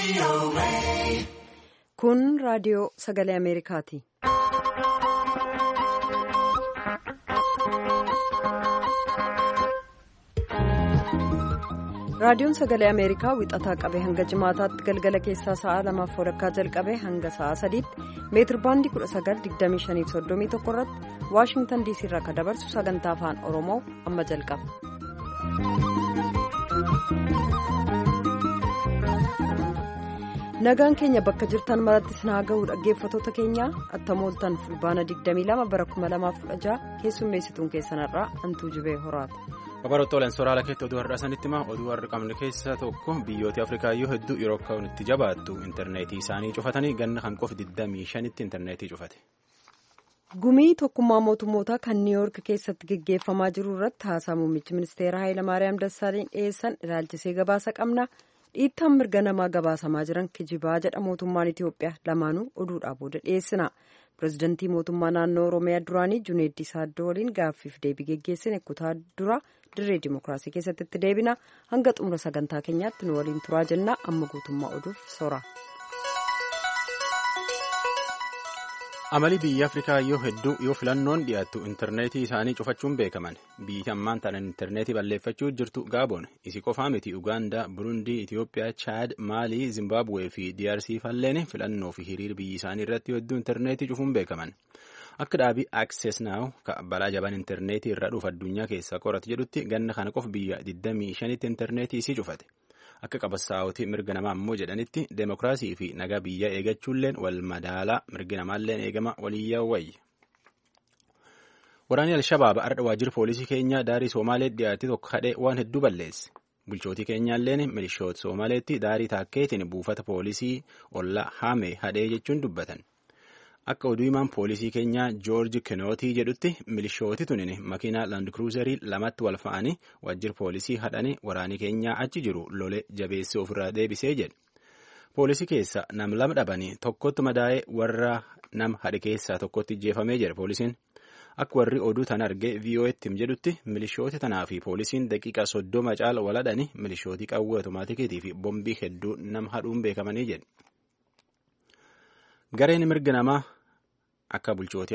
Kun raadiyoo sagalee Ameerikaati. Raadiyoon sagalee Ameerikaa wixataa qabee hanga jimaataatti galgala keessaa sa'a 2:00 jalqabee hanga sa'a 3:00 meetir baandii 19:25-31 irratti Waashingtan DC irraa kan dabarsu sagantaa afaan Oromoo amma jalqaba. Nagaan keenya bakka jirtan maratti sinaa ga'uu dhaggeeffatoota keenya attamooltan fulbaana 22 bara 2016 keessummeessituun keessanarraa Antuu Jibee Horaata. Babaroottooleen soraala keetti oduu har'a sanitti oduu har'a qabne keessaa tokko biyyoota Afrikaa yoo hedduu yeroo akka itti jabaattu intarneetii isaanii cufatanii ganna kan qofa 25tti intarneetii cufate. Gumii tokkummaa mootummootaa kan Niiwuork keessatti gaggeeffamaa jiru irratti haasaa muummichi ministeera Hayilamaariyaam Dassaaleny dhiyeessan ilaalchisee gabaasa qabna. Dhiittaan mirga namaa gabaasamaa jiran kijibaa jedha mootummaan Itiyoophiyaa lamaanuu oduudhaa booda dhiyeessina. Pireezidantii mootummaa naannoo Oromiyaa duraanii Juneeddi Saaddoo waliin gaaffiif deebii geggeessine kutaa dura dirree dimookiraasii keessatti itti deebina. Hanga xumura sagantaa keenyaatti nu waliin turaa jenna. Amma guutummaa oduuf sora. Amalii biyya Afrikaa yoo hedduu yoo filannoon dhiyaattu intarneetii isaanii cufachuun beekaman biyyi ammaan taanaan intarneetii balleeffachuu jirtu Gaaboon isii qofaa miti Ugaandaa, Burundii, Itiyoophiyaa, Chaad, Maalii, Zimbaabuwee fi DRC falleen filannoo fi hiriir biyyi isaanii irratti hedduu intarneetii cufuun beekaman. Akka dhaabii Access Now balaa jabaan intarneetii irra dhufu addunyaa keessaa qoratu jedhutti ganna kana qofa biyya 25tti intarneetii isii cufate. Akka qabsaa'otii mirga namaa ammoo jedhanitti deemokiraasii fi nagaa biyya eegachuulleen wal madaalaa mirgi namaalleen eegama waliyyaa wayya. Waraanni Al-Shabaab ardha waajjira poolisii keenyaa daarii Soomaaleetti dhiyaate tokko hadhee waan hedduu balleesse. Bulchootii keenyaalleen milishoota Soomaaleetti daarii taakkeetiin buufata poolisii ollaa Haamee hadhee jechuun dubbatan. Akka oduu himaan poolisii keenyaa Joorji Kinootii jedhutti milishooti tunin makiinaa laandikruuzarii lamatti wal fa'anii waajjira poolisii hadhanii waraanii keenyaa achi jiru lolee jabeessee ofirraa deebisee jedhe. Poolisii keessa nam lama dhabanii tokkotti madaa'ee warra nam hadhe keessaa tokkotti ijjeefamee jedhe poolisiin. Akka warri oduu tan argee VOA'tti jedhutti milishooti tanaa fi poolisiin daqiiqaa 30 caala wal hadhanii milishootii qawwee otomaatikiitii fi bombii hedduu nam hadhuun beekamanii jedhe. Gareen mirga namaa akka bulchootii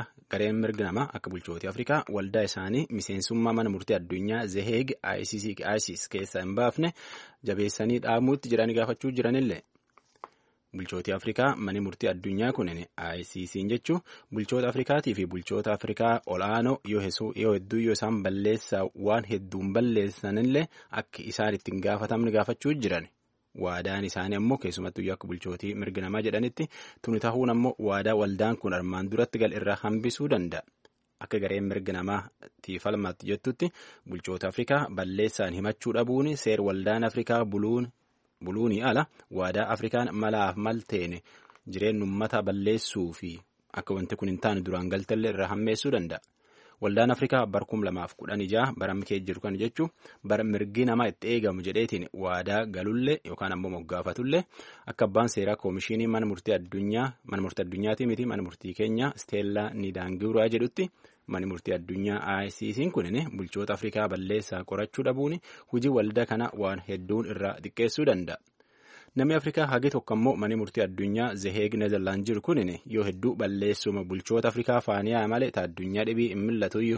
Afrikaa waldaa isaanii miseensummaa mana murtii addunyaa Zeheeg ICC keessaa hin baafne jabeessanii dhaamuutti jedhanii gaafachuu jiranillee. Bulchootii Afrikaa mani murtii addunyaa kunin ICC jechuun bulchoota Afrikaatii fi bulchoota Afrikaa olaanoo yoo hedduu yoo isaan balleessaa waan hedduun balleessanillee akka isaan ittiin gaafatamni gaafachuu jiran. Waadaan isaanii ammoo keessumattuu akka bulchootii mirga namaa jedhanitti tuni ta'uun ammoo waadaa waldaan kun armaan duratti gal irraa hambisuu danda'a. Akka gareen mirga namaatti falmaatti jettutti bulchoota Afrikaa balleessaan himachuu dhabuun seer waldaan Afrikaa buluunii ala waadaa Afrikaan malaaf malteene jireenya uummataa balleessuu fi akka wanti kun hin taane duraan galtallee irraa hammeessuu danda'a. Waldaan Afrikaa bara 2016 bara mikee jiru kan jechuun bara mirgi namaa itti eegamu jedheetiin waadaa galullee yookaan ammoo moggaafatullee akka abbaan seeraa koomishinii mana murtii addunyaatii miti mana murtii keenyaa Steellaa Nidaangiraa jedhutti mana murtii addunyaa ICC'n kunin bulchoota Afrikaa balleessaa qorachuu dhabuun hojii waldaa kana waan hedduun irraa xiqqeessuu danda'a. Namni Afrikaa hagi tokko ammoo mana murtii addunyaa Zeheeg Neezerlaand jiru kunin yoo hedduu balleessuma bulchoota Afrikaa faaniyaa malee addunyaa dhibii hin mil'atuyyuu.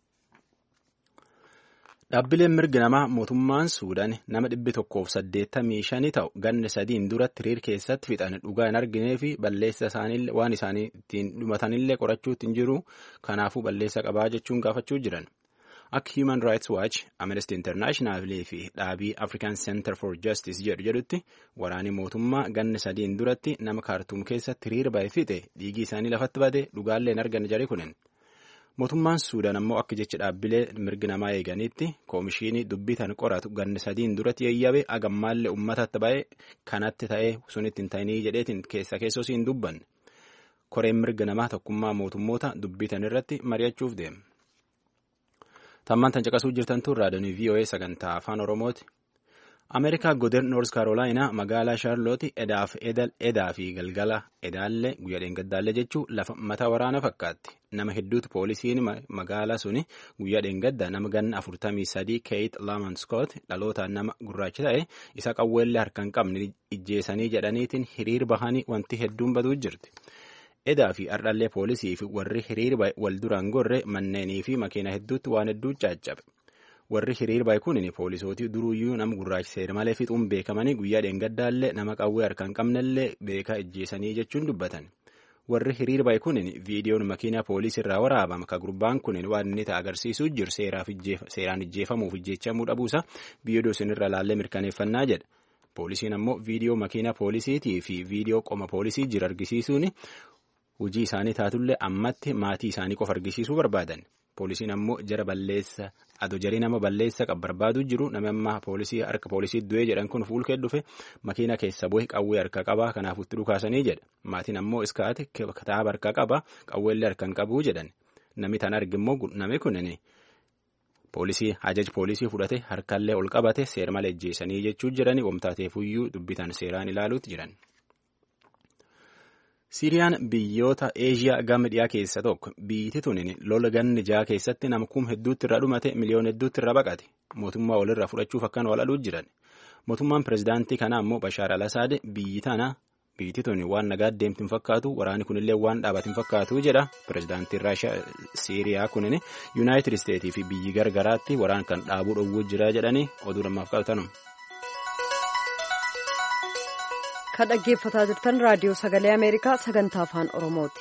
Dhaabbileen mirga namaa mootummaan Suudaan nama 185 ta'u ganna 3 duratti hiriir keessatti fixan dhugaa hin arginee fi balleessa isaanii waan isaanii ittiin dhumatanillee qorachuutti hin jiru kanaafuu balleessa qabaa jechuun gaafachuu jiran. Akka Human Rights Watch, Amnesty International fi dhaabii African Center for Justice jedhutti waraanni mootummaa ganna 3 duratti nama kaartuum keessatti hiriira ba'e fixe dhiigii isaanii lafatti bade dhugaallee hin arganne jari kunin. Mootummaan Suudaan ammoo akka jecha dhaabbilee mirga namaa eeganitti koomishinii dubbii tan qoratu ganna 3 duratti yayyabe agammaallee uummatatti ba'e kanatti ta'ee sunitti hin ta'inii jedheetiin keessoo siin dubbanne. Koreen mirga namaa tokkummaa mootummoota dubbii tan irratti mari'achuuf deema. Tammaan tan caqasuu jirtantu raadiyoo VOA sagantaa afaan Oromooti. Ameerikaa godina Noors Kaarolaayinaa magaalaa Shaarlooti edaa fi galgala edaallee guyyaa dheengaddaallee jechuun lafa mataa waraana fakkaatti. Nama hedduutu poolisiin magaalaa suni guyyaa dheengaddaa nama ganna 43 Keeyit Laaman Skoot dhalootaan nama gurraacha ta'e isa qawweellee harkaan qabne ijjeessanii jedhaniitiin hiriir bahanii wanti hedduun baduu jirti. Edaa fi ardhallee poolisii fi warri hiriir wal duraan gorre manneenii fi makiina hedduutti waan hedduu caaccabe. Warri hiriir bahe kunin poolisootii duruyyuu nama gurraacha seera malee fixuun beekamanii guyyaa dheengaddaallee nama qawwee harkaan qabnellee beekaa ijjeessanii jechuun dubbatan. Warri hiriir bahe kunin viidiyoon makiinaa poolisii irraa waraabama ka gurbaan kunin waan inni ta'a agarsiisuu jiru seeraan ijjeefamuuf ijjeechamuu dhabuusa viidiyoo sanirra laallee mirkaneeffannaa jedha. Poolisiin ammoo viidiyoo makiinaa poolisiitii fi viidiyoo qoma poolisii jiru argisiisuun hojii isaanii taatullee ammatti maatii isaanii qofa argisiisuu barbaadan. Poolisiin ammoo jarii nama balleessa qab barbaaduu jiru nama ammaa harka poolisii du'ee jedhan kun fuulkee dhufe makiina keessa bu'e qawwee harka qabaa kanaafutti dhukaasanii jedha. Maatiin ammoo iskaate kitaaba harka qabaa qawweellee harkaan qabuu jedhan. Namni tan argimmoo namni kunin ajaj poolisii fudhate harkallee ol qabate seera malee ijjeessanii jechuu jiranii wamtaateefuyyuu dubbitan seeraan ilaaluutti jiran. Siiriyaan biyyoota Eeshiyaa gama dhiyaa keessa tokko biyyi tunin lola ganni jaha keessatti nama kuma hedduutti irra dhumate miliyoona hedduutti irra baqate mootummaa walirraa fudhachuuf akkan walaluu jiran. Mootummaan pirezidaantii kanaa ammoo Bashaar al-Asaad biyyi tuni waan nagaa deemti hin fakkaatu waraanni kunillee waan dhaabate hin fakkaatu jedha. Pirezidaantiin Siiriyaa kunin Yuunaayitid Isteetii fi biyyi gargaraatti waraan kan dhaabuu dhowwuu jira jedhanii oduu lammaaf qabatan. Kan dhaggeeffataa jirtan raadiyoo sagalee Ameerikaa sagantaa afaan Oromooti.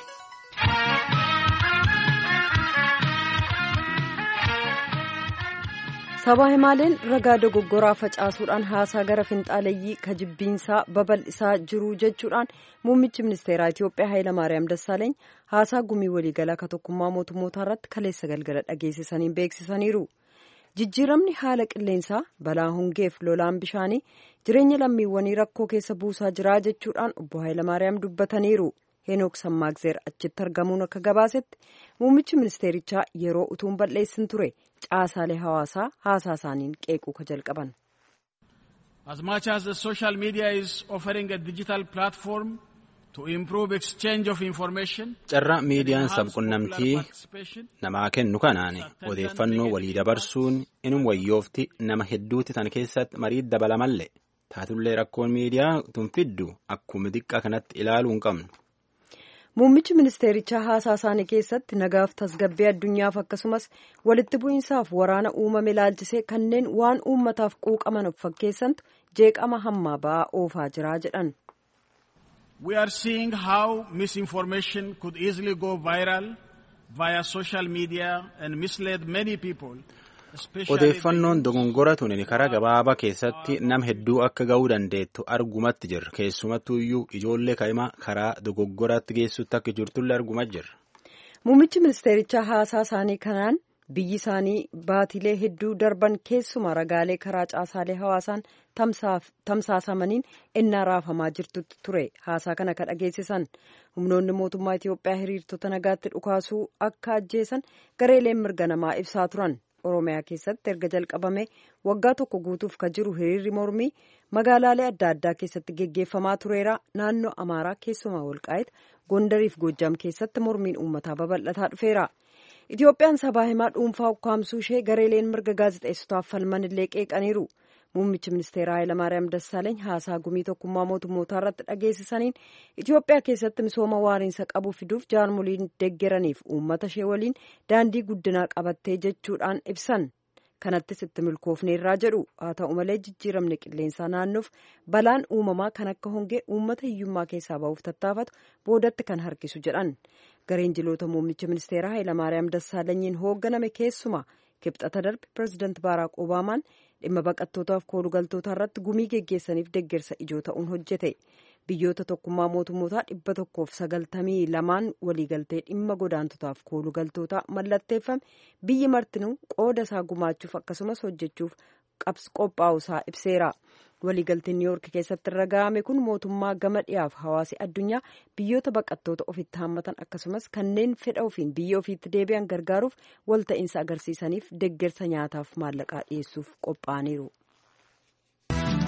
Sabaa himaaleen ragaa dogoggoraa facaasuudhaan haasaa gara finxaaleeyyii kajibbiinsaa babal'isaa jiru jechuudhaan muummichi ministeeraa Itiyoophiyaa Hayilamaariyaam Dassaaleeny haasaa gumii waliigalaa ka tokkummaa mootummootaa irratti kaleessa galgala dhageessisaniin beeksisaniiru. Jijjiiramni haala qilleensaa balaa hongeef lolaan bishaanii jireenya lammiiwwanii rakkoo keessa buusaa jira jechuudhaan obbo Hayilamaariyaam dubbataniiru. Henook Sammaagzeer achitti argamuun akka gabaasetti muummichi ministeerichaa yeroo utuun balleessin ture caasaalee hawaasaa haasaa isaaniin qeequu ka jalqaban. As much as the social media is offering a digital platform to improve exchange of information. Carraa miidiyaan sabqunnamtii namaa kennu kanaan odeeffannoo walii dabarsuun inum wayyoofti nama hedduutti tan keessatti marii dabalamallee taatullee rakkoon miidiyaa tun fiddu akkuma xiqqaa kanatti ilaaluu hin qabnu. Muummichi ministeerichaa haasaa isaanii keessatti nagaaf tasgabbii addunyaaf akkasumas walitti bu'iinsaaf waraana uumame ilaalchisee kanneen waan uummataaf quuqaman of fakkeessantu jeeqama hammaa ba'aa oofaa jira jedhan. We are seeing how misinformation could easily go viral via social media and mislead many people. Odeeffannoon dogongora tunin karaa gabaabaa keessatti nama hedduu akka ga'uu dandeettu argumatti jirra. Keessumattuu iyyuu ijoollee kaa'imaa karaa dogoggoraatti geessutti akka jirtullee argumatti jirra. Muummichi ministeerichaa haasaa isaanii kanaan biyyi isaanii baatilee hedduu darban keessumaa ragaalee karaa caasaalee hawaasaan tamsaasamaniin ennaa raafamaa jirtutti ture. Haasaa kana ka dhageessisan humnoonni mootummaa Itiyoophiyaa hiriirtota nagaatti dhukaasuu akka ajjeesan gareeleen mirga namaa ibsaa turan. Oromiyaa keessatti erga jalqabame waggaa tokko guutuuf ka jiru hiriirri mormii magaalaalee adda addaa keessatti geggeeffamaa tureera. Naannoo Amaaraa keessumaa Walqaayit Gondariif Goojjam keessatti mormiin uummataa babal'ataa dhufeera. Itiyoophiyaan sabaa himaa dhuunfaa ukkaamsuu ishee gareeleen mirga gaazexeessotaaf falman illee qeeqaniiru. Muummichi ministeeraa Hayilamaariyaam Dassaaleeny haasaa gumii tokkummaa mootummootaa irratti dhageessisaniin Itiyoophiyaa keessatti misooma waariinsa qabu fiduuf jaarmoliin deeggaraniif uummata ishee waliin daandii guddinaa qabattee jechuudhaan ibsan. Kanattis itti milkoofneerraa jedhu. Haa ta'u malee jijjiiramni qilleensaa naannoof balaan uumamaa kan akka hongee uummata hiyyummaa keessaa ba'uuf tattaafatu boodatti kan harkisu jedhan. Gareen jiloota muummicha ministeeraa Hayilamaariyaam Dassaalenyiin hoogganame keessumaa kibxata darbe pireezidaanti Baaraak Obaamaan dhimma baqattootaaf koolugaltoota irratti gumii geggeessaniif deeggarsa ijoo ta'uun hojjete. Biyyoota tokkummaa mootummootaa 192 waliigaltee dhimma godaantotaaf koolugaltootaa mallatteeffame biyyi martinuu qooda isaa gumaachuuf akkasumas hojjechuuf qophaa'uusaa ibseera. Waliigalteen Niiwuork keessatti irra ga'ame kun mootummaa gama dhiyaaf hawaasi addunyaa biyyoota baqattoota ofitti haammatan akkasumas kanneen fedha ofiin biyya ofiitti deebi'an gargaaruuf walta'iinsa agarsiisaniif deeggarsa nyaataaf maallaqaa dhiyeessuuf qophaa'aniiru.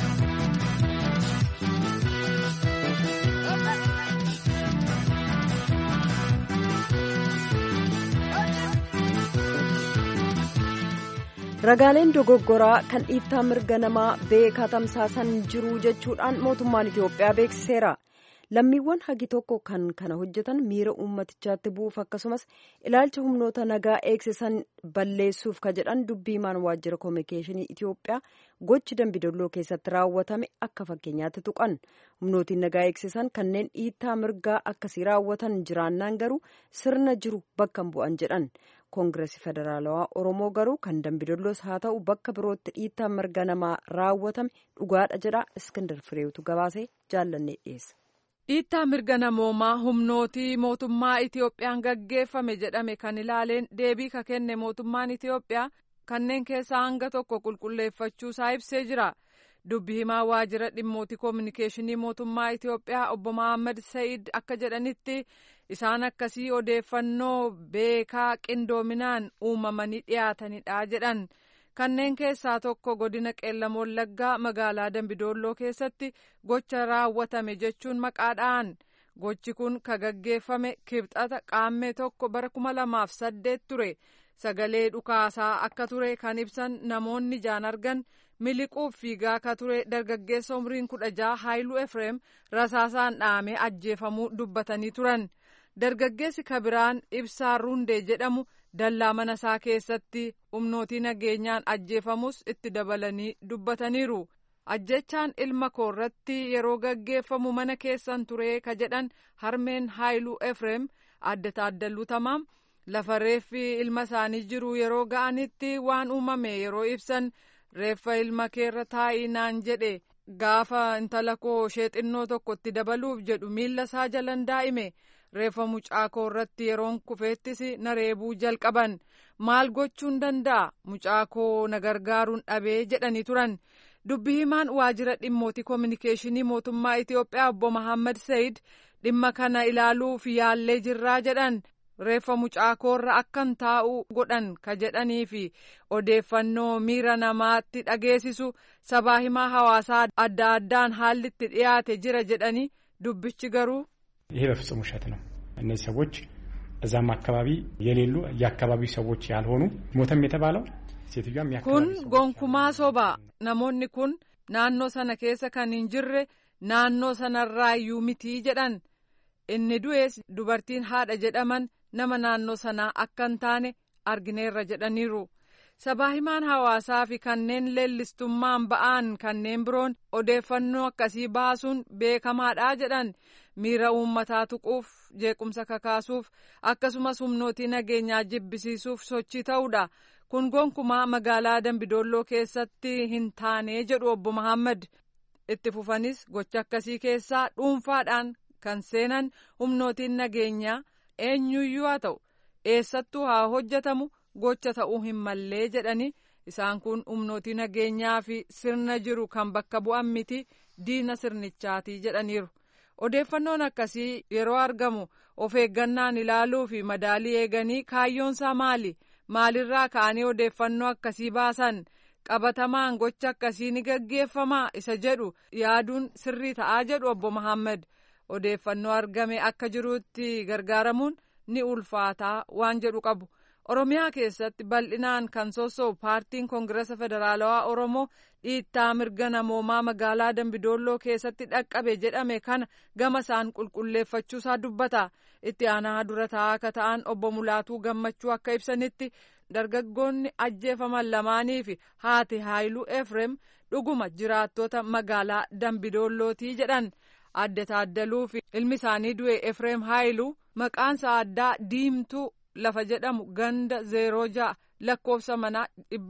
ragaaleen dogoggoraa kan dhiittaa mirga namaa beekaa tamsaasan jiru jechuudhaan mootummaan Itiyoophiyaa beeksiseera. lammiiwwan hagi tokko kan kana hojjetan miira uummatichaatti bu'uuf akkasumas ilaalcha humnoota nagaa eegsisan balleessuuf ka jedhan dubbiimaan waajjira koominikeeshinii Itiyoophiyaa gochi Dambidolloo keessatti raawwatame akka fakkeenyaatti tuqan. humnootiin nagaa eegsisan kanneen dhiittaa mirgaa akkasii raawwatan jiraannaan garuu sirna jiru bakka bu'an jedhan. koongireesii federaalawaa Oromoo garuu kan Dambidolloos haa ta'u bakka birootti dhiittaa mirga namaa raawwatame dhugaadha jedha. Iskindar Fireetu gabaasee jaallannee dhiyeessa. dhiittaa mirga namoomaa humnootii mootummaa Itiyoophiyaan gaggeeffame jedhame kan ilaaleen deebii ka kenne mootummaan Itiyoophiyaa kanneen keessaa hanga tokko qulqulleeffachuu isaa ibsee jira. dubbi himaa waajjira dhimmootii koominikeeshinii mootummaa Itiyoophiyaa obbo Mohaammed Sa'iid akka jedhanitti isaan akkasii odeeffannoo beekaa qindoominaan uumamanii dhiyaatanidha jedhan. kanneen keessaa tokko godina qeellam wallaggaa magaalaa Dambidolloo keessatti gocha raawwatame jechuun maqaadhaan. gochi kun ka gaggeeffame kibxata qaammee tokko bara 2008 ture. sagalee dhukaasaa akka ture kan ibsan namoonni ijaan argan miliquuf fiigaa ka ture dargaggeessa umriin 16 Haayiluu Efreem rasaasaan dhaamee ajjeefamuu dubbatanii turan. dargaggeessi kabiraan Ibsaa Rundee jedhamu dallaa mana isaa keessatti humnootii nageenyaan ajjeefamus itti dabalanii dubbataniiru. ajjechaan ilma koo irratti yeroo gaggeeffamu mana keessan ture ka jedhan harmeen Haayiluu Efreem adda Taaddaluu Tamaam lafa reeffi ilma isaanii jiru yeroo ga'anitti waan uumame yeroo ibsan reeffa ilma keerra taa'ii naan jedhe gaafa intala koo ishee xinnoo tokko itti dabaluuf jedhu miilla isaa jalan daa'ime. reeffa mucaa koo irratti yeroon kufeettis na reebuu jalqaban maal gochuun danda'a mucaa koo na gargaaruun dhabee jedhanii turan. dubbi himaan waajjira dhimmootii koominikeeshinii mootummaa Itiyoophiyaa obbo Mohaammed Sa'iid dhimma kana ilaaluuf yaallee jirraa jedhan. reeffa mucaa koorra akkan taa'u godhan ka jedhanii fi odeeffannoo miira namaatti dhageessisu sabaa himaa hawaasaa adda addaan haalli itti dhiyaate jira jedhanii dubbichi garuu. ይሄ በፍጹም ውሸት ነው። እነዚህ ሰዎች እዛም አካባቢ የሌሉ የአካባቢው ሰዎች ያልሆኑ ሞተም የተባለው ሴትዮዋም kun gonkumaa soba namoonni kun naannoo sana keessa kan hin jirre naannoo sanarraayyuu mitii jedhan. inni du'ees dubartiin haadha jedhaman nama naannoo sanaa akka hin taane argineerra jedhaniiru. sabaa himaan hawaasaa fi kanneen leellistummaan ba'an kanneen biroon odeeffannoo akkasii baasuun beekamaadha jedhan. miira uummataa tuquuf jeequmsa kakaasuuf akkasumas humnootii nageenyaa jibbisiisuuf sochii ta'uudha. kun gonkumaa magaalaa Dambidolloo keessatti hin taane jedhu obbo Mohaammed. itti fufanis gocha akkasii keessaa dhuunfaadhaan kan seenan humnootiin nageenyaa eenyuyyuu haa ta'u eessattuu haa hojjetamu gocha ta'uu hin mallee jedhani. isaan kun humnootii nageenyaa fi sirna jiru kan bakka bu'an miti diina sirnichaati jedhaniiru. odeeffannoon akkasii yeroo argamu of eeggannaan ilaaluu fi madaalii eeganii kaayyoonsaa maali? maalirraa ka'anii odeeffannoo akkasii baasan? qabatamaan gocha akkasii ni gaggeeffamaa isa jedhu yaaduun sirrii ta'aa jedhu obbo Mohaammed. odeeffannoo argame akka jiruutti gargaaramuun ni ulfaataa waan jedhu qabu. Oromiyaa keessatti bal'inaan kan sossoo'u paartiin koongireesa federaalawaa Oromoo dhiittaa mirga namoomaa magaalaa Dambidolloo keessatti dhaqqabe jedhame kana gama isaan qulqulleeffachuusaa dubbata. itti aanaa dura taa'aa akka ta'an obbo Mulaatuu Gammachuu akka ibsanitti dargaggoonni ajjeefaman lamaanii fi haati Haayiluu Efreem dhuguma jiraattota magaalaa Dambidollooti jedhan. adda Taaddaluu fi ilmi isaanii du'e Efreem Haayiluu maqaansa addaa Diimtuu lafa jedhamu ganda 06 lakkoofsa manaa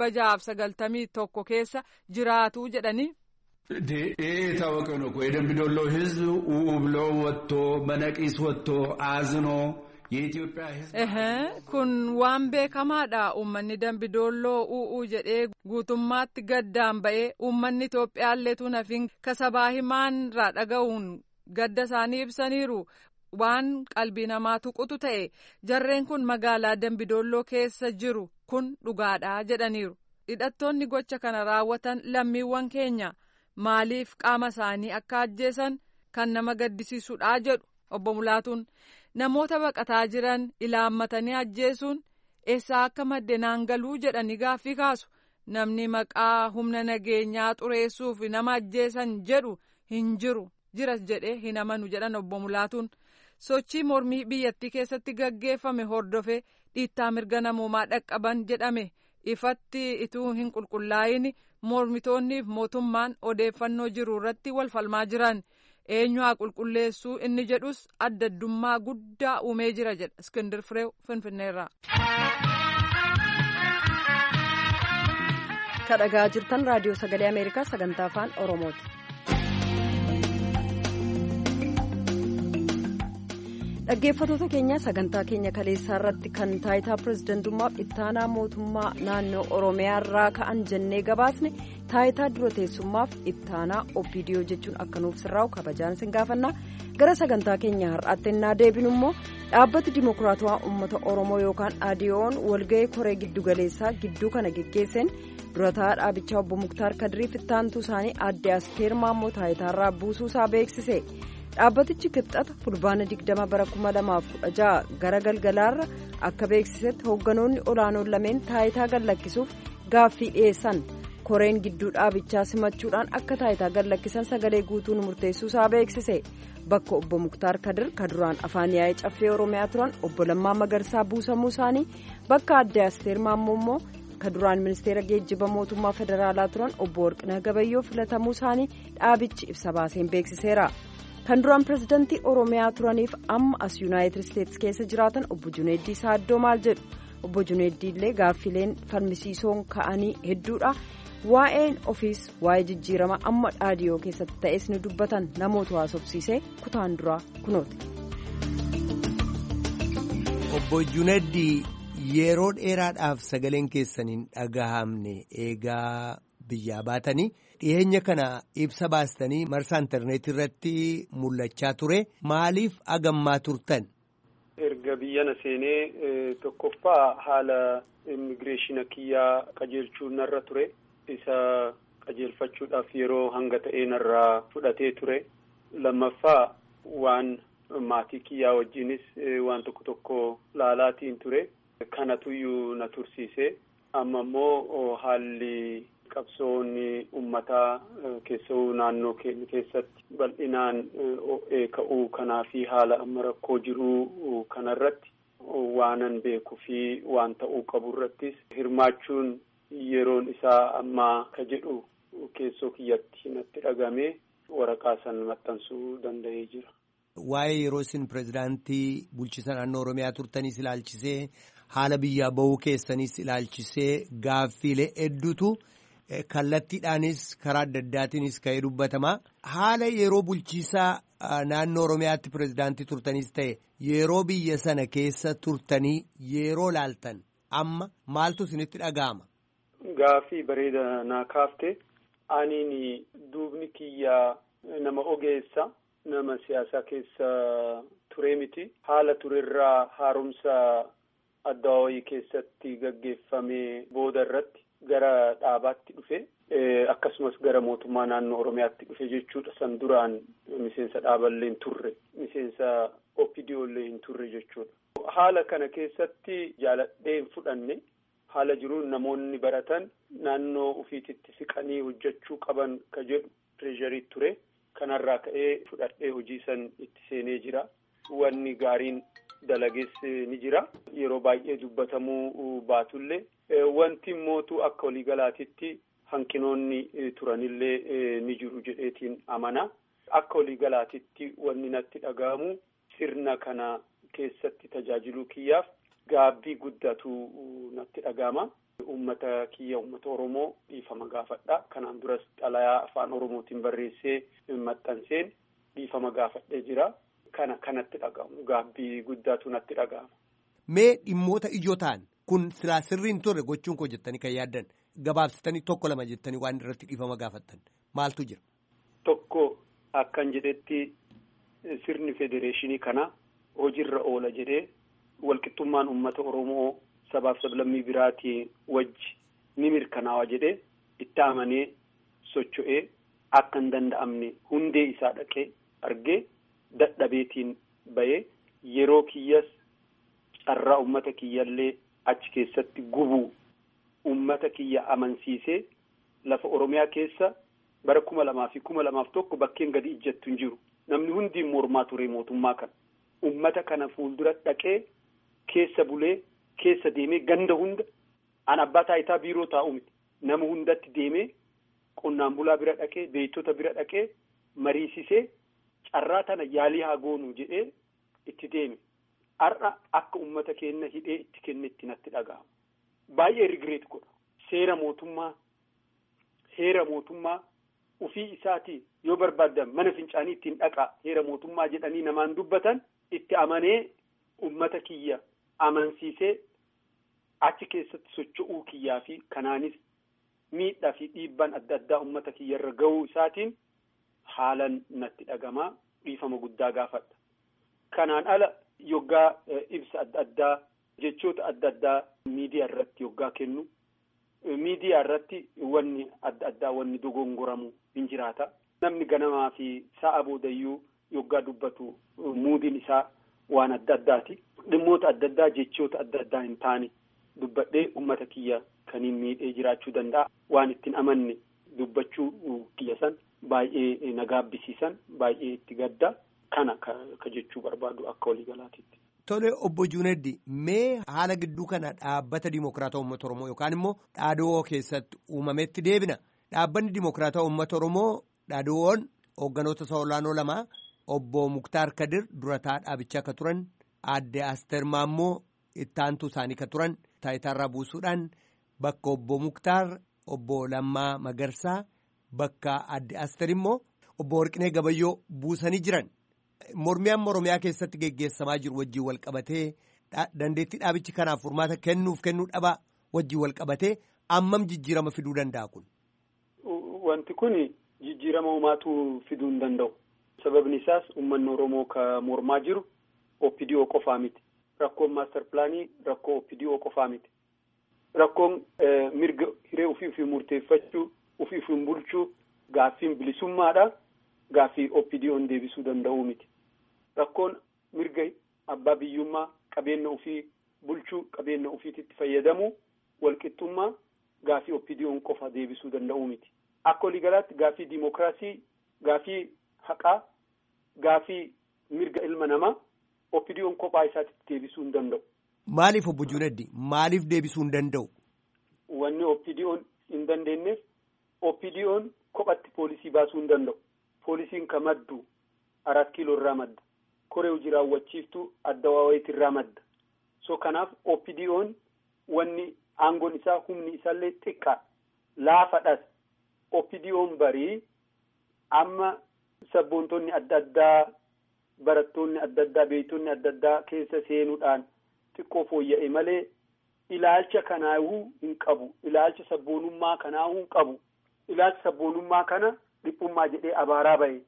691 keessa jiraatu jedhanii. የታወቀ ነው እኮ የደምቢዶሎ ሕዝብ ብሎ ወጥቶ በነቂስ ወጥቶ አዝኖ የኢትዮጵያ ሕዝብ kun waan beekamaadha. uummanni Dambidolloo u'uu jedhee guutummaatti gaddaan ba'ee uummanni Itoophiyaalleetu nafin kasabaa himaanirraa dhaga'uun gadda isaanii ibsaniiru. waan qalbii namaa tuqutu ta'e jarreen kun magaalaa Dambidolloo keessa jiru kun dhugaadha jedhaniiru. hidhattoonni gocha kana raawwatan lammiiwwan keenya maaliif qaama isaanii akka ajjeesan kan nama gaddisiisudha jedhu obbo Mulaatuun. namoota baqataa jiran ilaammatanii ajjeesuun eessaa akka madde naangaluu jedhanii gaaffii kaasu. namni maqaa humna nageenyaa xureessuuf nama ajjeesan jedhu hin jiru jiras jedhee hin amanu jedhan obbo Mulaatuun. Sochii mormii biyyattii keessatti gaggeeffame hordofee dhiittaa mirga namoomaa dhaqqaban jedhame ifatti ituu hin qulqullaa'in mormitoonni fi mootummaan odeeffannoo jiru irratti wal falmaa jiran. Eenyu haa qulqulleessuu inni jedhus adda addummaa guddaa uumee jira jedha Iskindir Fireew Finfinneerraa. Kan dhaggeeffachaa jirtan raadiyoo sagalee Ameerikaa sagantaa afaan Oromooti. Dhaggeeffattoota keenya sagantaa keenya kaleessaa irratti kan taayitaa pirezidantummaaf ittaanaa mootummaa naannoo Oromiyaa irraa ka'an jennee gabaasne taayitaa dura teessummaaf ittaanaa OPDO jechuun akka nuuf sirraa'u kabajaan sin gaafanna. Gara sagantaa keenya har'aatti innaa deebinu immoo dhaabbati dimokiraatawaa uummata Oromoo yookaan ADO'n walga'ii koree giddugaleessaa gidduu kana geggeesseen durataa dhaabichaa obbo Muktaar Kadiriif ittaantuu isaanii aadde Asteer Maammoo taayitaarraa buusuusaa beeksise. Dhaabbatichi kibxata fulbaana 20 bara 2016 gara galgalaarra akka beeksisetti hoogganoonni olaanoon lameen taayitaa gallakkisuuf gaaffii dhiyeessan koreen gidduu dhaabichaa simachuudhaan akka taayitaa gallakkisan sagalee guutuun murteessuusaa beeksise. Bakka obbo Muktaar Kadir kaduraan afaan yaa'ee caffee Oromiyaa turan obbo Lammaa Magarsaa buusamuu isaanii bakka aadde Asteer Maammoo immoo kaduraan ministeera geejjiba mootummaa federaalaa turan obbo Warqinaa Gabayyoo filatamuu isaanii dhaabichi ibsa baaseen beeksiseera. Kan duraan pirezidantii Oromiyaa turaniif amma as Yuunaayitid Isteetsi keessa jiraatan obbo Juneeddii Saaddoo maal jedhu? Obbo Juneeddii illee gaaffileen falmisiisoon ka'anii hedduudha. Waa'een ofiis waa'ee jijjiirama amma dhaadiyoo keessatti ta'es ni dubbatan namoota haasofsiisee kutaan duraa kunooti. Obbo Juneeddii yeroo dheeraadhaaf sagaleen keessaniin dhagahamne eegaa biyyaa baatanii dhiyeenya kana ibsa baastanii marsaa intarneetii irratti mul'achaa ture maaliif agammaa turtan? Erga biyyana seenee tokkoffaa haala immigireeshina kiyyaa qajeelchuu narra ture isa qajeelfachuudhaaf yeroo hanga ta'ee narraa fudhatee ture. Lammaffaa waan maatii kiyyaa wajjinis waan tokko tokko laalaatiin ture kanatuyyuu na tursiise. Amma immoo haalli qabsoonni uummataa keessoo naannoo keenya keessatti bal'inaan ka'uu kanaa fi haala amma rakkoo jiruu kanarratti waanan beekuu fi waan ta'uu qabu irrattis hirmaachuun yeroon isaa ammaa ka jedhu keessoo kiyyatti natti dhagame waraqaa san maxxansuu danda'ee jira. Waa'ee yeroo isin pirezidaantii bulchiinsa naannoo Oromiyaa turtaniis ilaalchisee haala biyyaa bahuu keessanis ilaalchisee gaaffiilee hedduutu kallattiidhaanis karaa adda addaatiinis ka'ee dubbatama. Haala yeroo bulchiinsaa naannoo Oromiyaatti pirezidaantii turtaniis ta'e yeroo biyya sana keessa turtanii yeroo laaltan amma maaltu isinitti dhaga'ama? Gaaffii bareeda naa kaafte. Aniin duubni kiyyaa nama ogeessa nama siyaasaa keessa ture miti. Haala turerraa haaromsa adda wayii keessatti gaggeeffame booda irratti gara dhaabaatti dhufe akkasumas gara mootummaa naannoo Oromiyaatti dhufe jechuudha. San duraan miseensa dhaaballee hin turre miseensa OPDO illee hin turre jechuudha. Haala kana keessatti jaaladhee hin fudhanne haala jiruun namoonni baratan naannoo ofiititti siqanii hojjechuu qaban ka jedhu tireezarii ture. Kanarraa ka'ee fudhadhee hojii san itti seenee jira. Wanni gaariin dalagees ni jira. Yeroo baay'ee dubbatamuu baatullee wanti mootu akka waliigalaatitti hanqinoonni turanillee ni jiru jedheetiin amana. Akka waliigalaatitti wanni natti dhaga'amu sirna kana keessatti tajaajiluu kiyyaaf gaabbii guddatu natti dhaga'ama. Uummata kiyya uummata Oromoo dhiifama gaafadha. Kanaan duras xalayaa afaan Oromootiin barreessee maxxanseen dhiifama gaafadhee jira. Kanatti dhaga'amu gaabbii guddaatu natti dhaga'ama. Mee dhimmoota ijoo ta'an kun silaa sirriin turre gochuun koo jettanii kan yaaddan gabaabsitanii tokko lama jettanii waan irratti dhiifama gaafattan maaltu jira? Tokko akkan jedhetti sirni federeeshinii kana hojiirra oola jedhee walqixxummaan uummata Oromoo sabaaf sablammii biraatii wajji ni mirkanaawa jedhee itti amanee socho'ee akka hin danda'amne hundee isaa dhaqee argee dadhabeetiin bahee yeroo kiyyas carraa uummata kiyyallee achi keessatti gubuu ummata kiyya amansiisee lafa Oromiyaa keessa bara 2000 fi 2001 bakkeen gadi ijjattu hin jiru. Namni hundi mormaa ture mootummaa kana. Ummata kana fuuldura dhaqee keessa bulee keessa deemee ganda hunda an abbaa taayitaa biiroo taa'u miti. Nama hundatti deemee qonnaan bulaa bira dhaqee beektota bira dhaqee mariisisee carraa tana yaalii haa goonu jedhee itti deeme. Har'a akka ummata keenya hidhee itti kenne itti natti dhaga'ama. Baay'ee rigreet godha. Heera mootummaa ufii isaatii yoo barbaadan mana fincaanii ittiin dhaqaa heera mootummaa jedhanii namaan dubbatan itti amanee ummata kiyya amansiisee achi keessatti socho'uu kiyyaa fi kanaanis miidhaa fi dhiibbaan adda addaa ummata kiyya irra ga'uu isaatiin haalan natti dhagamaa dhiifama guddaa gaafadha. Kanaan ala yoggaa ibsa adda addaa jechoota adda addaa miidiyaa irratti yoggaa kennu miidiyaa irratti wanni adda addaa wanni dogongoramu hin jiraata. Namni ganamaa fi sa'a boodayyuu yoggaa dubbatu muudiin isaa waan adda addaati. Dhimmoota adda addaa jechoota adda addaa hin taane dubbadhee ummata kiyya kaniin miidhee jiraachuu danda'a. Waan ittiin amanne dubbachuu kiyya san baay'ee nagaabbisiisan baay'ee itti gadda kana ka jechuu barbaadu akka waliigalaatiitti. Tole obbo Juuneddi mee haala gidduu kana dhaabbata Dimokiraataa Uummata Oromoo yookaan immoo dhaadoo keessatti uumametti deebina. Dhaabbanni Dimokiraataa Uummata Oromoo dhaadoowwan hoogganoota isa olaanoo lama obbo Muktaar Kadir durataa dhaabichaa akka turan aadde Asteer Maammoo ittaantuu isaanii akka turan taayitaarraa buusuudhaan bakka obbo Muktaar obbo Lammaa Magarsaa bakka aadde Asteer immoo obbo Warqinee Gabayyoo buusanii jiran. Mormiyaan Oromiyaa keessatti geggeessamaa jiru wajjin wal qabatee dandeettii dhaabichi kanaaf furmaata kennuu dhabaa wajjin wal qabatee ammam jijjiirama fiduu danda'a kun? Wanti kun jijjiirama uumaatu fiduu hin danda'u. Sababni isaas uummanni Oromoo ka mormaa jiru OPDO qofaa miti. Rakkoon maaster pilaanii rakkoo OPDO qofaa miti. Rakkoon mirga hiree ofii murteeffachuu ofii bulchuu gaaffiin bilisummaadha. Gaaffii OPDO'n deebisuu danda'uu miti. Rakkoon mirga abbaa biyyummaa qabeenya ofii bulchuu qabeenya ofiitti fayyadamu walqixxummaa gaaffii OPDO'n qofa deebisuu danda'uu miti. Akka waliigalaatti gaaffii diimokiraasii, gaaffii haqaa, gaaffii mirga ilma namaa OPDO'n kophaa isaatti deebisuu hin danda'u. Maaliif obbo Juuneddi maaliif deebisuu hin danda'u? Wanni OPDO'n hin dandeenyeef OPDO'n kophatti poolisii baasuu hin danda'u. Poolisiin ka maddu 4 kiiloo irraa madda. Koree hojii raawwachiiftuu adda waawayiiti irraa madda. So kanaaf OPDO'n wanni aangoon isaa humni isaallee xiqqaa laafadhas. OPDO'n barii amma sabboontonni adda addaa barattoonni adda addaa beektonni adda addaa keessa seenuudhaan xiqqoo fooyya'e malee ilaalcha kanaahuu hin qabu. Ilaalcha sabboonummaa kanaahuu hin qabu. Ilaalcha sabboonummaa kana dhiphummaa jedhee abaaraa bahe.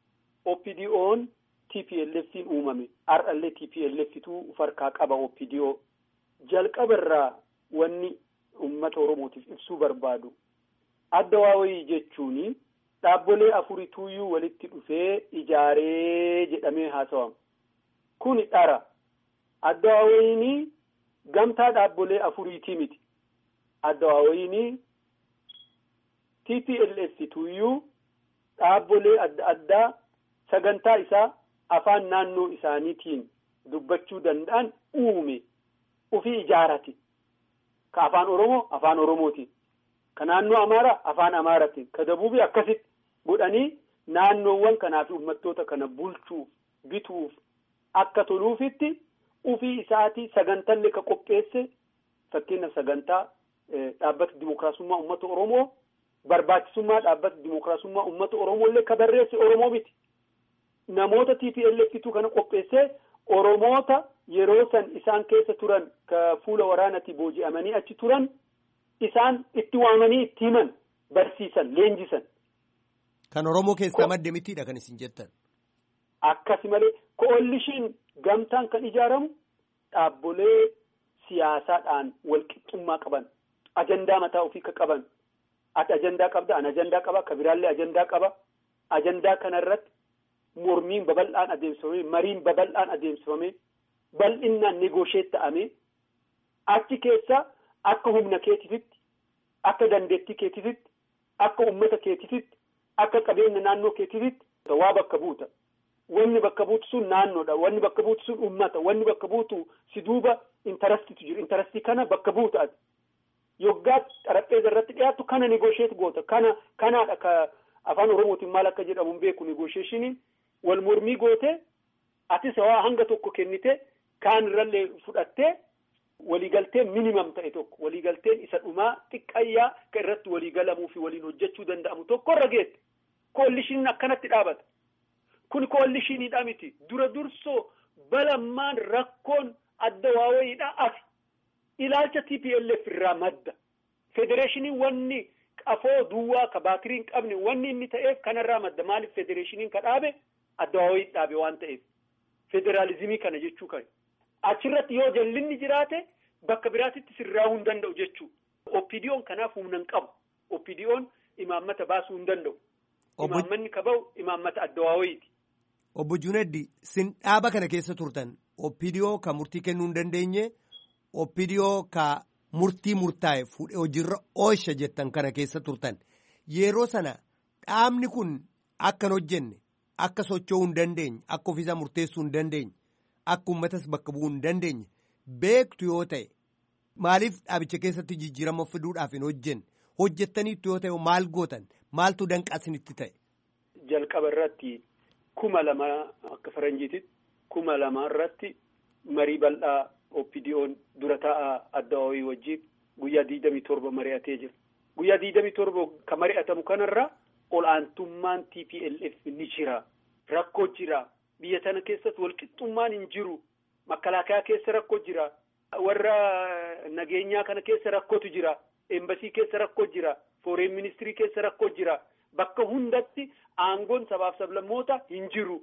OPDO'n TPLF'n uumame. Har'allee TPLF'tu farkaa qaba OPDO. Jalqabarraa wanni uummata Oromootiif ibsuu barbaadu. Adda waawayii jechuun dhaabbolee afurituuyyuu walitti dhufee ijaaree jedhamee haasawama. Kuni dhara. Adda waawayiin gamtaa dhaabbolee afuriitii miti. Adda waawayiin TPLF'tuuyyuu dhaabbolee adda addaa sagantaa isaa afaan naannoo isaaniitiin dubbachuu danda'an uume ofii ijaarate. Ka afaan Oromoo afaan Oromootiin, ka naannoo Amaaraa afaan Amaaraatiin, ka Dabuubii akkasitti godhanii naannoowwan kanaa fi uummattoota kana bulchuuf bituuf akka toluufitti ofii isaatii sagantallee ka qopheesse. Fakkeenya sagantaa dhaabbata Dimookiraasummaa Uummata Oromoo barbaachisummaa dhaabbata Dimookiraasummaa Uummata Oromoollee ka barreesse Oromoo miti. Namoota TPLF'tu kana qopheessee Oromoota yeroo san isaan keessa turan ka fuula waraanatti booji'amanii achi turan isaan itti waamanii itti himan barsiisan leenjisan. Kan Oromoo keessaa madde mitiidha kan isin jettan. Akkasi malee koalishiin gamtaan kan ijaaramu dhaabbolee siyaasaadhaan walqixxummaa qaban ajandaa mataa ofii ka qaban. Ati ajandaa qabda, an ajandaa qaba, ka biraallee ajandaa qaba. Ajandaa kanarratti mormiin babal'aan adeemsifame, mariin babal'aan adeemsifame, bal'innaan negoosheet ta'ame achi keessa akka humna keetifitti akka dandeettii keetiitti, akka uummata keetiitti, akka qabeenya naannoo keetiitti waa bakka buuta. Wanni bakka buutu sun naannoodha. Wanni bakka buutu sun uummata. Wanni bakka buutu si duuba intarastiitu jiru. Intarastii kana bakka buuta ati. Yoggaa xarapheeza irratti dhiyaatu kana negoosheet goota. Kanaadha ka afaan Oromootiin maal akka jedhamu hin beeku negoosheeshiniin. Wal mormii gootee atis waa hanga tokko kennite kaan irrallee fudhattee waliigaltee minimum ta'e tokko waliigalteen isa dhumaa xiqqayyaa kan irratti waliigalamuu fi waliin hojjechuu danda'amu tokko irra geette. Koolishiniin akkanatti dhaabata. Kun koolishiniidha miti. Dura dursoo balammaan rakkoon adda waawayiidha afi. Ilaalcha TPLF irraa madda. Federeeshiniin wanni qafoo duwwaa ka baatiriin qabne wanni inni ta'eef kanarraa madda. Maaliif federeeshiniin ka dhaabe adda waawayii dhaabe waan ta'eef. Federaalizimii kana jechuu kan. Achirratti yoo jallinni jiraate bakka biraatitti sirraa hin danda'u jechuu. OPDO'n kanaaf humna hin qabu. OPDO'n imaammata baasuu hin danda'u. Imaammanni ka ba'u imaammata adda waawayiiti. Obbo Juneddi, sin dhaaba kana keessa turtan OPDO ka murtii kennuu hin dandeenye, OPDO ka murtii murtaa'e fuudhee hojiirra oolcha jettan kana keessa turtan. Yeroo sana dhaabni kun akka hin hojjenne, akka socho'uu hin dandeenye, akka ofiisaa murteessuu hin dandeenye, akka uummatas bakka bu'uu hin dandeenye beektu yoo ta'e maaliif dhaabicha keessatti jijjiirama fiduudhaaf hin hojjenne? Hojjettaniitu yoo ta'e maal gootan? Maaltu danqasinitti ta'e? Jalqaba irratti 2000 akka faranjiititti 2000 irratti marii bal'aa OPDO'n dura taa'aa adda waawii wajjin guyyaa 27 mari'atee jira. Guyyaa 27 kan mari'atamu kanarra ol'aantummaan TPLF ni jira. Rakkoo jira. Biyya tana keessatti walqixxummaan hin jiru. Makalaakaa keessa rakkoo jira. Warra nageenyaa kana keessa rakkootu jira. Embasii keessa rakkoo jira. Foreign ministry keessa rakkoo jira. Bakka hundatti aangoon sabaaf sablammoota hin jiru.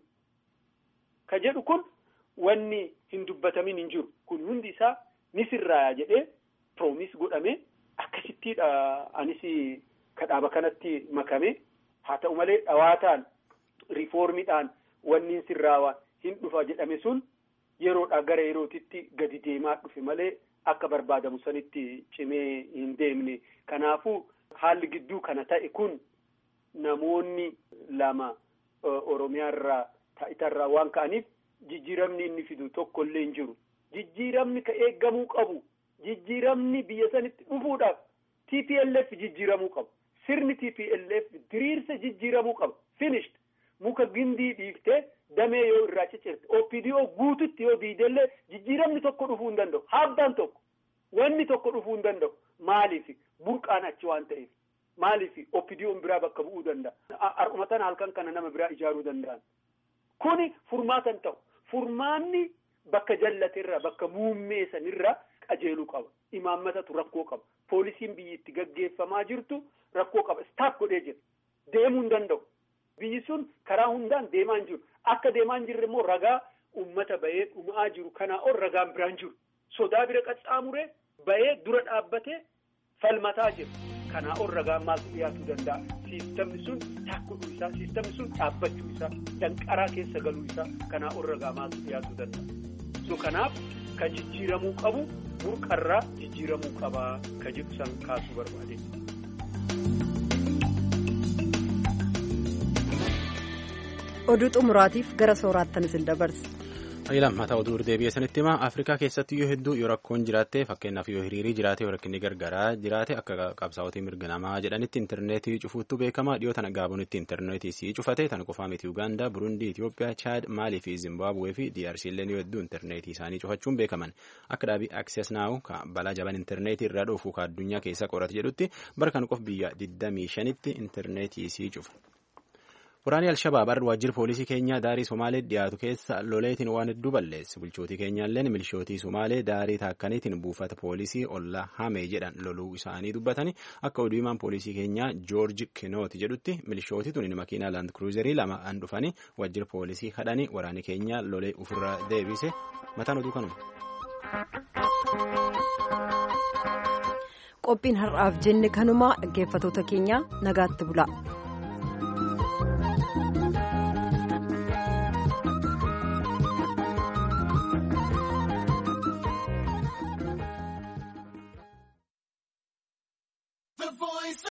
Ka jedhu kun wanni hin dubbatamin hin jiru. Kun hundi isaa ni sirraaya jedhee piroomis godhame akkasittiidha anis kadhaaba kanatti makame. Haa ta'u malee dhawaataan riifoormiidhaan wanni sirraawaa hin dhufa jedhame sun yeroodhaa gara yerootitti gadi deemaa dhufe malee akka barbaadamu sanitti cimee hin deemne. Kanaafuu haalli gidduu kana ta'e kun namoonni lama Oromiyaa irraa taa'itarraa waan ka'aniif jijjiiramni inni fidu tokko illee hin jiru. Jijjiiramni ka eeggamuu qabu. Jijjiiramni biyya sanitti dhufuudhaaf TPLF jijjiiramuu qabu. Sirni TPLF diriirsa jijjiiramuu qaba. Finished. Muka gindii dhiiftee damee yoo irraa ciccirte. OPDO guututti yoo diidellee jijjiiramni tokko dhufuu hin danda'u. Haabbaan tokko. Wanni tokko dhufuu hin danda'u. Maaliif? Burqaan achi waan ta'eef. Maaliif? OPDO'n biraa bakka bu'uu danda'a. Har'umatan halkan kana nama biraa ijaaruu danda'an. Kuni furmaatan ta'u. Furmaanni bakka jallaterra bakka muummeessanirra qajeeluu qaba. Imaammatatu rakkoo qaba. Poolisiin biyyatti gaggeeffamaa jirtu rakkoo qaba. Staaf godhee jira. Deemuu hin danda'u. Biyyi sun karaa hundaan deemaa hin jiru. Akka deemaa hin jirre immoo ragaa uummata bahee dhumaa jiru kanaa ol ragaan biraan jiru. Sodaa bira qaxxaamuree bahee dura dhaabbatee falmataa jira. Kanaa ol ragaan maaltu dhiyaatuu danda'a? Siistamni sun taakkuduu isaa, siistamni sun dhaabbachuu isaa, danqaraa keessa galuu isaa kanaa ol ragaa maaltu dhiyaatuu danda'a? So kanaaf ka jijjiiramuu qabu burqarraa jijjiiramuu qabaa ka jedhu san kaasuu barbaade. Oduu xumuraatiif gara soorattanis hin dabarse. Lammataa oduu deebi'ee sanitti hima Afrikaa keessatti yoo hedduu yoo rakkoon jiraatte fakkeenyaaf yoo hiriirii jiraate yoo rakkinni gargaraa jiraate akka qabsaa'otii mirga namaa jedhanitti intarneetii cufuuttu beekama dhiyoo tana gaabonitti intarneetii sii cufate tana qofaa miti Ugaandaa, Burundii, Itiyoophiyaa, Chaad, Maalii fi Zimbaabuwee fi DRC illee yoo hedduu intarneetii isaanii cufachuun beekaman akka dhaabii Access Now balaa jaban intarneetii irraa dhoofu ka addunyaa keessa qorate jedhutti bara kan qof biyya 25tti intarneetii sii cufa. Waraanni Alshabaab waajjira poolisii keenyaa daarii Somaalee dhiyaatu keessa loleetiin waan hedduu balleesse. Bulchootii keenyaalleen milishootii Somaalee daarii taakkaniitiin buufata poolisii ollaa Hamee jedhan loluu isaanii dubbatanii akka oduu himaan poolisii keenyaa Joorji Kinooti jedhutti milishootii tuni makiinaa Land Cruiserii lama an dhufanii waajjira poolisii hadhanii waraanni keenyaa lolee ofirra deebise. Mataan oduu kanuma. Qophiin har'aaf jenne kanuma dhaggeeffatoota keenya nagaatti bula.